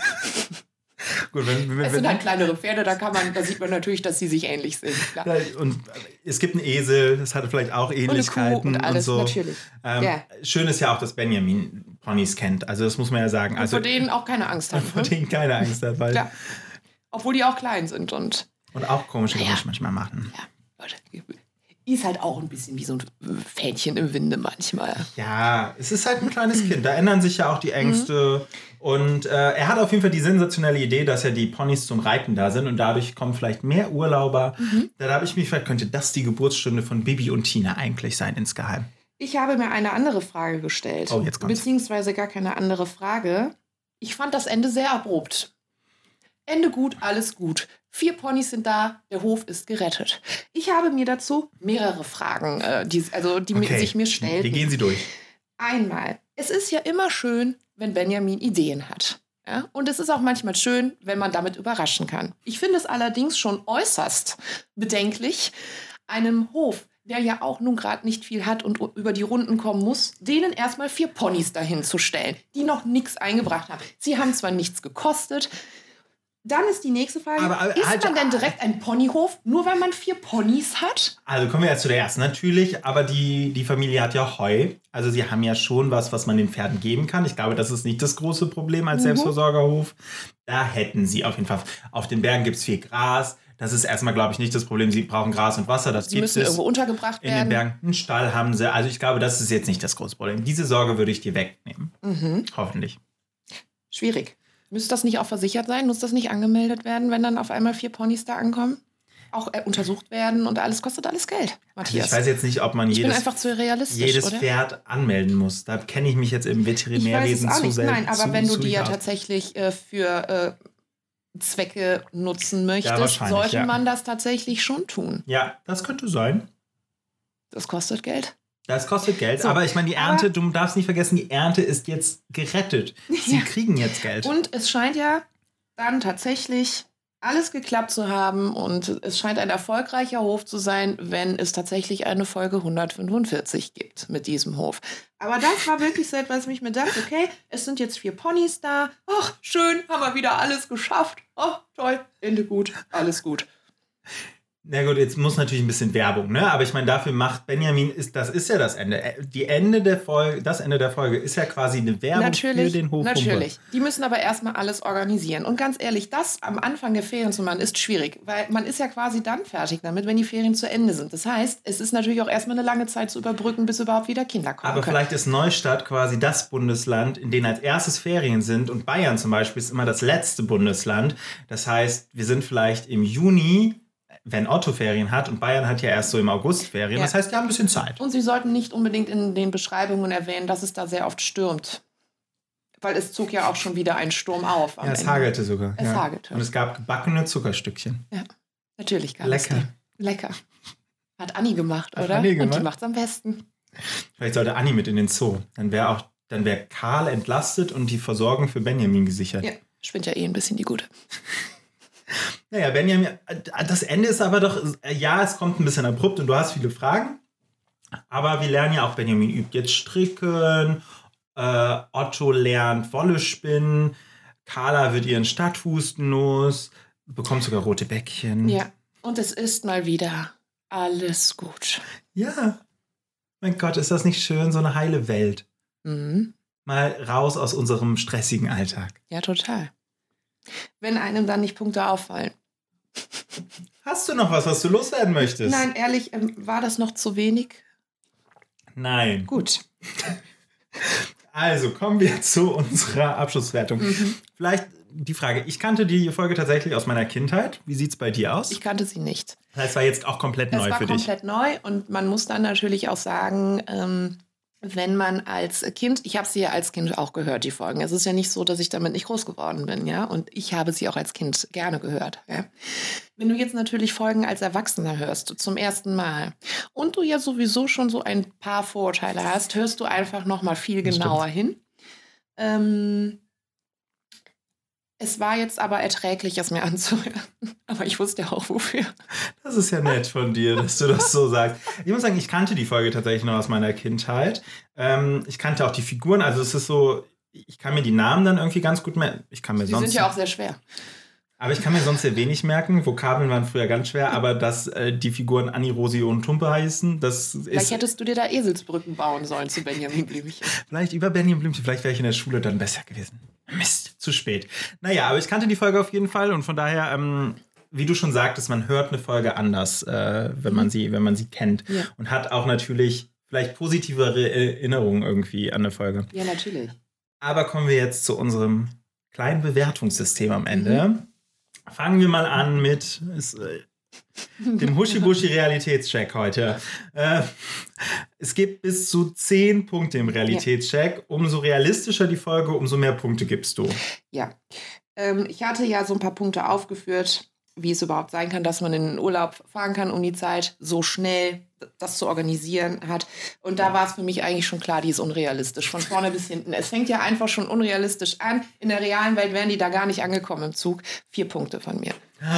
Gut, es sind halt kleinere Pferde, da sieht man natürlich, dass sie sich ähnlich sind. Klar. Und es gibt einen Esel, das hat vielleicht auch Ähnlichkeiten. Und eine Kuh und alles, und so. natürlich. Schön ist ja auch, dass Benjamin Ponys kennt. Also das muss man ja sagen. Und vor denen auch keine Angst hat. Vor denen keine Angst hat. Weil klar. Obwohl die auch klein sind. Und auch komische Geräusche manchmal machen. Ja, Leute. Ist halt auch ein bisschen wie so ein Fähnchen im Winde manchmal. Ja, es ist halt ein kleines Kind. Da ändern sich ja auch die Ängste. Und er hat auf jeden Fall die sensationelle Idee, dass ja die Ponys zum Reiten da sind. Und dadurch kommen vielleicht mehr Urlauber. Da habe ich mich gefragt, könnte das die Geburtsstunde von Bibi und Tina eigentlich sein insgeheim? Ich habe mir eine andere Frage gestellt. Oh, jetzt kommt's. Beziehungsweise gar keine andere Frage. Ich fand das Ende sehr abrupt. Ende gut, alles gut. 4 Ponys sind da, der Hof ist gerettet. Ich habe mir dazu mehrere Fragen, die sich mir stellen. Wie gehen Sie durch? Einmal, es ist ja immer schön, wenn Benjamin Ideen hat. Ja? Und es ist auch manchmal schön, wenn man damit überraschen kann. Ich finde es allerdings schon äußerst bedenklich, einem Hof, der ja auch nun gerade nicht viel hat und über die Runden kommen muss, denen erstmal 4 Ponys dahin zu stellen, die noch nichts eingebracht haben. Sie haben zwar nichts gekostet. Dann ist die nächste Frage, ist man denn direkt ein Ponyhof, nur weil man 4 Ponys hat? Also kommen wir jetzt zu der ersten. Natürlich, aber die Familie hat ja Heu. Also sie haben ja schon was man den Pferden geben kann. Ich glaube, das ist nicht das große Problem als Selbstversorgerhof. Da hätten sie auf jeden Fall. Auf den Bergen gibt es viel Gras. Das ist erstmal, glaube ich, nicht das Problem. Sie brauchen Gras und Wasser. Das sie müssen irgendwo untergebracht werden. In den Bergen. Einen Stall haben sie. Also ich glaube, das ist jetzt nicht das große Problem. Diese Sorge würde ich dir wegnehmen. Hoffentlich. Schwierig. Müsste das nicht auch versichert sein? Muss das nicht angemeldet werden, wenn dann auf einmal 4 Ponys da ankommen? Auch untersucht werden und alles kostet alles Geld, Matthias. Also ich weiß jetzt nicht, ob man jedes Pferd anmelden muss. Da kenne ich mich jetzt im Veterinärwesen zu selten. Nein, aber wenn du die ja tatsächlich für Zwecke nutzen möchtest, sollte man das tatsächlich schon tun. Ja, das könnte sein. Das kostet Geld. Das kostet Geld, aber ich meine, die Ernte, du darfst nicht vergessen, die Ernte ist jetzt gerettet. Sie kriegen jetzt Geld. Und es scheint ja dann tatsächlich alles geklappt zu haben und es scheint ein erfolgreicher Hof zu sein, wenn es tatsächlich eine Folge 145 gibt mit diesem Hof. Aber das war wirklich so etwas, wo ich mir dachte, okay, es sind jetzt 4 Ponys da. Ach, schön, haben wir wieder alles geschafft. Oh, toll, Ende gut, alles gut. Na gut, jetzt muss natürlich ein bisschen Werbung, ne? Aber ich meine, dafür macht Benjamin, das ist ja das Ende. Das Ende der Folge ist ja quasi eine Werbung für den Hof. Natürlich. Die müssen aber erstmal alles organisieren. Und ganz ehrlich, das am Anfang der Ferien zu machen, ist schwierig. Weil man ist ja quasi dann fertig damit, wenn die Ferien zu Ende sind. Das heißt, es ist natürlich auch erstmal eine lange Zeit zu überbrücken, bis überhaupt wieder Kinder kommen Aber vielleicht ist Neustadt quasi das Bundesland, in dem als erstes Ferien sind. Und Bayern zum Beispiel ist immer das letzte Bundesland. Das heißt, wir sind vielleicht im Juni, wenn Otto Ferien hat, und Bayern hat ja erst so im August Ferien. Ja. Das heißt, die haben ein bisschen Zeit. Und Sie sollten nicht unbedingt in den Beschreibungen erwähnen, dass es da sehr oft stürmt. Weil es zog ja auch schon wieder ein Sturm auf. Ja, es hagelte sogar. Es hagelte. Und es gab gebackene Zuckerstückchen. Ja, natürlich gab es die. Lecker. Hat Anni gemacht, oder? Und die macht es am besten. Vielleicht sollte Anni mit in den Zoo. Dann wäre Karl entlastet und die Versorgung für Benjamin gesichert. Ja, spinnt ja ein bisschen die Gute. Naja, Benjamin, das Ende ist aber doch, ja, es kommt ein bisschen abrupt und du hast viele Fragen. Aber wir lernen ja auch, Benjamin übt jetzt Stricken, Otto lernt Wolle spinnen, Carla wird ihren Stadthusten los, bekommt sogar rote Bäckchen. Ja, und es ist mal wieder alles gut. Ja, mein Gott, ist das nicht schön, so eine heile Welt. Mhm. Mal raus aus unserem stressigen Alltag. Ja, total. Wenn einem dann nicht Punkte auffallen. Hast du noch was du loswerden möchtest? Nein, ehrlich, war das noch zu wenig? Nein. Gut. Also kommen wir zu unserer Abschlusswertung. Vielleicht die Frage, ich kannte die Folge tatsächlich aus meiner Kindheit. Wie sieht es bei dir aus? Ich kannte sie nicht. Das heißt, es war jetzt auch komplett neu für dich. Es war komplett neu und man muss dann natürlich auch sagen, wenn man als Kind, ich habe sie ja als Kind auch gehört, die Folgen. Es ist ja nicht so, dass ich damit nicht groß geworden bin, ja. Und ich habe sie auch als Kind gerne gehört, ja. Wenn du jetzt natürlich Folgen als Erwachsener hörst, zum ersten Mal, und du ja sowieso schon so ein paar Vorurteile hast, hörst du einfach nochmal viel genauer hin. Es war jetzt aber erträglich, es mir anzuhören. Aber ich wusste ja auch, wofür. Das ist ja nett von dir, dass du das so sagst. Ich muss sagen, ich kannte die Folge tatsächlich noch aus meiner Kindheit. Ich kannte auch die Figuren. Also es ist so, ich kann mir die Namen dann irgendwie ganz gut merken. Die sind ja auch sehr schwer. Aber ich kann mir sonst sehr wenig merken. Vokabeln waren früher ganz schwer. Aber dass die Figuren Anni, Rosi und Tumpe heißen, das ist... Vielleicht hättest du dir da Eselsbrücken bauen sollen zu Benjamin Blümchen. Vielleicht über Benjamin Blümchen. Vielleicht wäre ich in der Schule dann besser gewesen. Mist, zu spät. Naja, aber ich kannte die Folge auf jeden Fall. Und von daher, wie du schon sagtest, man hört eine Folge anders, wenn man sie kennt. Ja. Und hat auch natürlich vielleicht positivere Erinnerungen irgendwie an eine Folge. Ja, natürlich. Aber kommen wir jetzt zu unserem kleinen Bewertungssystem am Ende. Fangen wir mal an mit dem Huschi-Buschi-Realitätscheck heute. Es gibt bis zu 10 Punkte im Realitätscheck. Umso realistischer die Folge, umso mehr Punkte gibst du. Ja, ich hatte ja so ein paar Punkte aufgeführt, wie es überhaupt sein kann, dass man in den Urlaub fahren kann um die Zeit, so schnell das zu organisieren hat. Und da war es für mich eigentlich schon klar, die ist unrealistisch, von vorne bis hinten. Es fängt ja einfach schon unrealistisch an. In der realen Welt wären die da gar nicht angekommen im Zug. 4 Punkte von mir.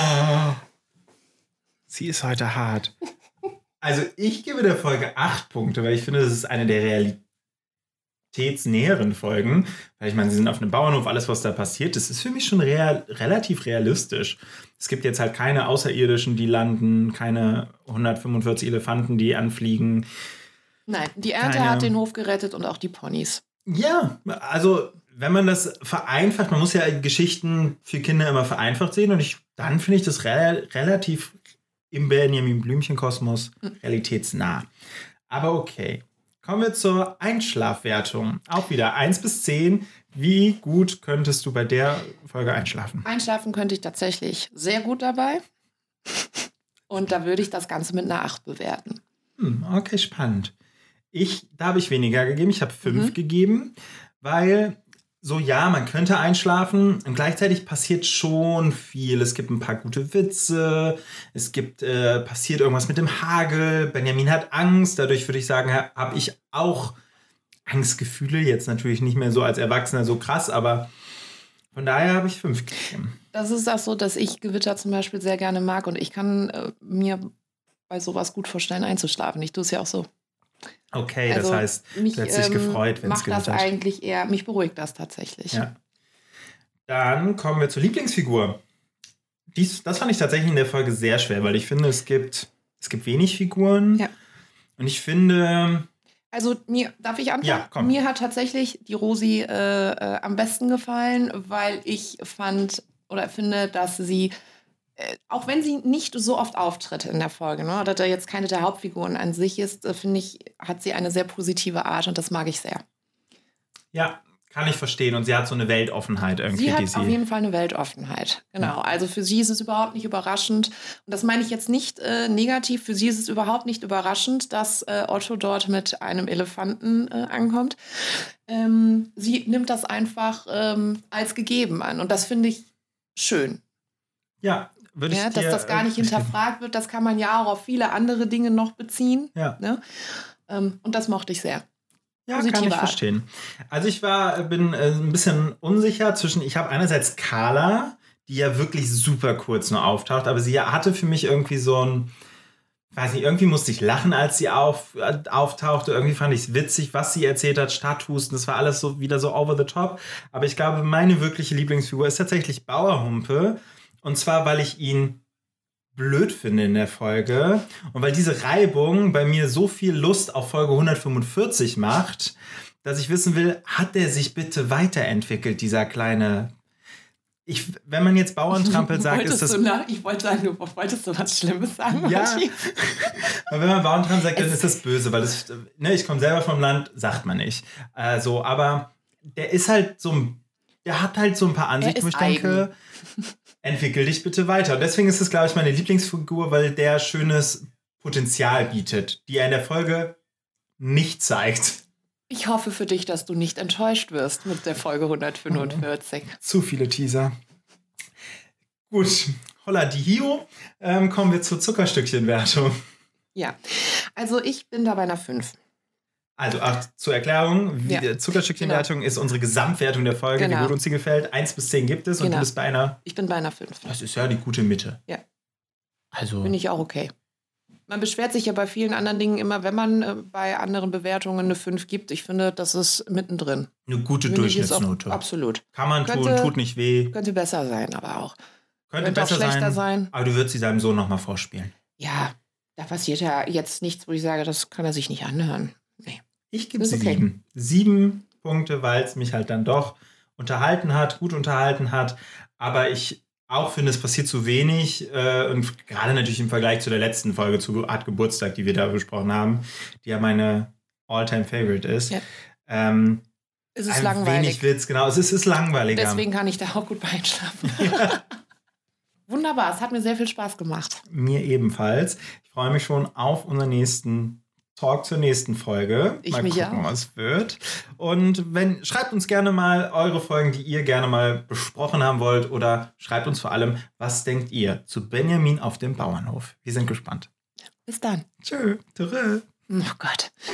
Sie ist heute hart. Also ich gebe der Folge 8 Punkte, weil ich finde, das ist eine der realitätsnäheren Folgen. Weil ich meine, sie sind auf einem Bauernhof, alles, was da passiert, das ist für mich schon relativ realistisch. Es gibt jetzt halt keine Außerirdischen, die landen, keine 145 Elefanten, die anfliegen. Nein, die Ernte hat den Hof gerettet und auch die Ponys. Ja, also wenn man das vereinfacht, man muss ja Geschichten für Kinder immer vereinfacht sehen und dann finde ich das relativ im Benjamin Blümchen-Kosmos realitätsnah. Aber okay, kommen wir zur Einschlafwertung. Auch wieder 1 bis 10. Wie gut könntest du bei der Folge einschlafen? Einschlafen könnte ich tatsächlich sehr gut dabei. Und da würde ich das Ganze mit einer 8 bewerten. Okay, spannend. Da habe ich weniger gegeben. Ich habe 5 gegeben, weil so, ja, man könnte einschlafen und gleichzeitig passiert schon viel. Es gibt ein paar gute Witze, passiert irgendwas mit dem Hagel, Benjamin hat Angst, dadurch würde ich sagen, habe ich auch Angstgefühle, jetzt natürlich nicht mehr so als Erwachsener so krass, aber von daher habe ich 5 gegeben. Das ist auch so, dass ich Gewitter zum Beispiel sehr gerne mag und ich kann mir bei sowas gut vorstellen, einzuschlafen. Ich tue es ja auch so. Okay, also das heißt, du hättest dich gefreut, wenn es gewittert. Das eigentlich eher, mich beruhigt das tatsächlich. Ja. Dann kommen wir zur Lieblingsfigur. Das fand ich tatsächlich in der Folge sehr schwer, weil ich finde, es gibt wenig Figuren. Ja. Und ich finde... Also, darf ich antworten? Ja, komm. Mir hat tatsächlich die Rosi am besten gefallen, weil ich finde, dass sie, auch wenn sie nicht so oft auftritt in der Folge, ne, oder da jetzt keine der Hauptfiguren an sich ist, finde ich, hat sie eine sehr positive Art und das mag ich sehr. Ja, kann ich verstehen. Und sie hat so eine Weltoffenheit irgendwie. Sie hat auf jeden Fall eine Weltoffenheit. Genau. Ja. Also für sie ist es überhaupt nicht überraschend. Und das meine ich jetzt nicht negativ. Für sie ist es überhaupt nicht überraschend, dass Otto dort mit einem Elefanten ankommt. Sie nimmt das einfach als gegeben an. Und das finde ich schön. Ja, würde ich dass das gar nicht hinterfragt wird. Das kann man ja auch auf viele andere Dinge noch beziehen. Ja. Ne? Und das mochte ich sehr. Ja, kann ich verstehen. Also ich bin ein bisschen unsicher ich habe einerseits Carla, die ja wirklich super kurz nur auftaucht, aber sie hatte für mich irgendwie so ein weiß nicht, irgendwie musste ich lachen, als sie auftauchte. Irgendwie fand ich es witzig, was sie erzählt hat, Stadthusten. Das war alles so wieder so over the top. Aber ich glaube, meine wirkliche Lieblingsfigur ist tatsächlich Bauerhumpe. Und zwar, weil ich ihn blöd finde in der Folge. Und weil diese Reibung bei mir so viel Lust auf Folge 145 macht, dass ich wissen will, hat der sich bitte weiterentwickelt, dieser kleine... wenn man jetzt Bauerntrampel sagt, ist das... Ich wollte sagen, du wolltest so was Schlimmes sagen. Ja, aber wenn man Bauerntrampel sagt, dann ist das böse, weil ich komme selber vom Land, sagt man nicht. Aber der ist halt der hat halt so ein paar Ansichten, wo ich denke, entwickel dich bitte weiter. Und deswegen ist es, glaube ich, meine Lieblingsfigur, weil der schönes Potenzial bietet, die er in der Folge nicht zeigt. Ich hoffe für dich, dass du nicht enttäuscht wirst mit der Folge 145. Zu viele Teaser. Gut, holla die Hio. Kommen wir zur Zuckerstückchenwertung. Ja, also ich bin da bei einer 5. Also zur Erklärung, Zuckerstückchenwertung ist unsere Gesamtwertung der Folge, wie gut uns sie gefällt. 1 bis 10 gibt es und du bist bei einer... Ich bin bei einer 5. Das ist ja die gute Mitte. Ja. Also... Bin ich auch okay. Man beschwert sich ja bei vielen anderen Dingen immer, wenn man bei anderen Bewertungen eine 5 gibt. Ich finde, das ist mittendrin. Eine gute Durchschnittsnote. Absolut. Kann man tun, tut nicht weh. Könnte besser sein, aber auch. Könnte besser auch schlechter sein. Aber du würdest sie seinem Sohn nochmal vorspielen. Ja, da passiert ja jetzt nichts, wo ich sage, das kann er sich nicht anhören. Nee. Ich gebe sie 7. 7 Punkte, weil es mich halt dann doch gut unterhalten hat. Aber ich auch finde, es passiert zu wenig. Und gerade natürlich im Vergleich zu der letzten Folge zu Art Geburtstag, die wir da besprochen haben, die ja meine All-Time-Favorite ist. Ja. Es ist langweilig. Wenig Witz, genau. Es ist langweiliger. Deswegen kann ich da auch gut einschlafen. Ja. Wunderbar, es hat mir sehr viel Spaß gemacht. Mir ebenfalls. Ich freue mich schon auf unseren nächsten Talk zur nächsten Folge. Mal gucken, was wird. Und schreibt uns gerne mal eure Folgen, die ihr gerne mal besprochen haben wollt. Oder schreibt uns vor allem, was denkt ihr zu Benjamin auf dem Bauernhof? Wir sind gespannt. Bis dann. Tschö. Tschö. Oh Gott.